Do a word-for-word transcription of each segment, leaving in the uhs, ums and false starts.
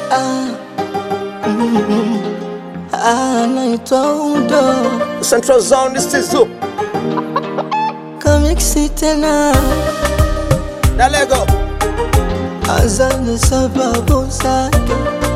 Ah, mm, ah, naitwa Udo Central Zone is Tizu Kamiksi tena na Lego Azana sababu zake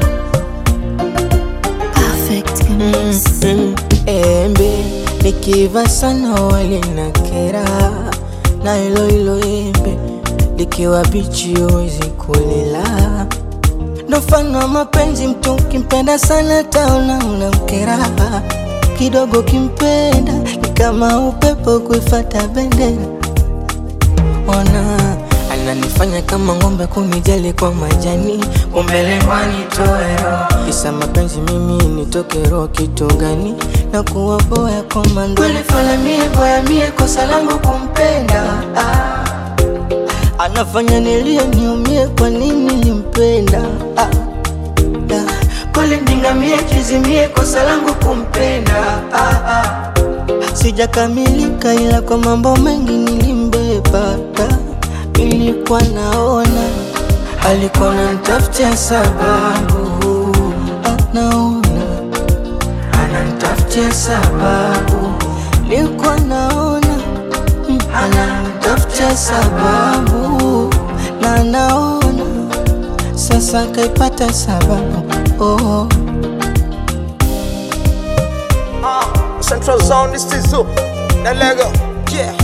Perfect Mix. mm, mm, Embe likiva sana wali na kera, na ilo ilo embe likiwa bichi uwezi kulila. Ndo mfano wa mapenzi, mtu ukimpenda sana taona unamkera, kidogo kimpenda ni kama upepo kuifata bendera. Ona ananifanya kama ngombe kunijali kwa majani, umbelengwa nitoe roho. Kisa mapenzi mimi nitoke roho kitu gani? Na kuwa boya kwa mando kwelifala mie boya mie kosa langu kumpenda. ah. Anafanya nilie niumie kwa nini nimpenda. ah. Da. Kweli ndingamie chizimie kosa langu kumpenda. ah, ah. Sijakamilika ila kwa mambo mengi nilimbeba. da. Nilikuwa naona alikuwa ananitafutia sababu, naona ananitafutia sababu. Nilikuwa naona ananitafutia sababu, na naona sasa kaipata sababu. Oh, Central Zone is Tizu na Lego. Yeah.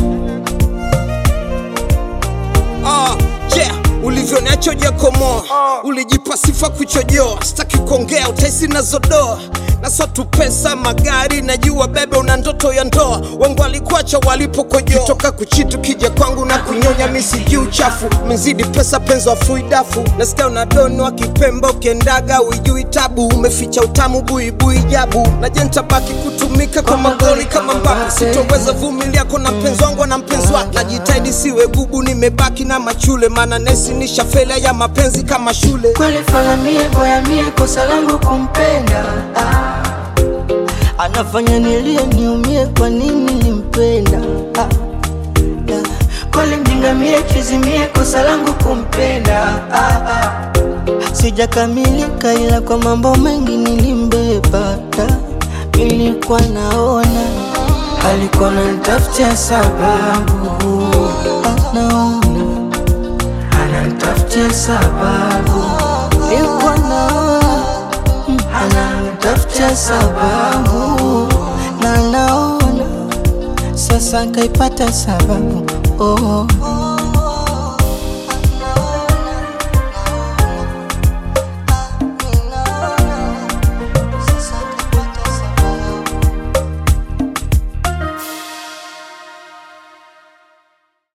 Ah, yeah. Ulivyoniacha hujakomoa, uh. Ulijipa sifa kuchojoa, sitaki kuongea utaisi nazodoa. Na sotu pesa magari, najua bebe una ndoto ya ndoa. Wengu walikuacha walipokojoa, kitoka kuchitu kija kwangu na kunyonya misiji uchafu. Mzidi pesa penzo afui dafu, nasikia unadono wa kipemba ukiendaga uijui tabu. Umeficha utamu bui bui jabu, na jenta baki kutumika kwa magoli kama Mbappe. Sitoweza vumilia kona mpenzi wangu na mpenzi wake. Najitahidi siwe gubu, nimebaki na machule, maana nesi nisha fela ya mapenzi kama shule. kweli fala mie boya mie kosa langu kumpenda. ah. Anafanya nilie niumie kwa nini nimpenda. ah. Da. Kweli mjinga mie chizimie kosa langu kumpenda. ah, ah. Sijakamilika ila kwa mambo mengi nilimbeba. da. Nilikuwa naona alikuwa ananitafutia sababu, ah, naona ananitafutia sababu. Nilikuwa naona ananitafutia sababu, na naona sasa kaipata sababu. oh.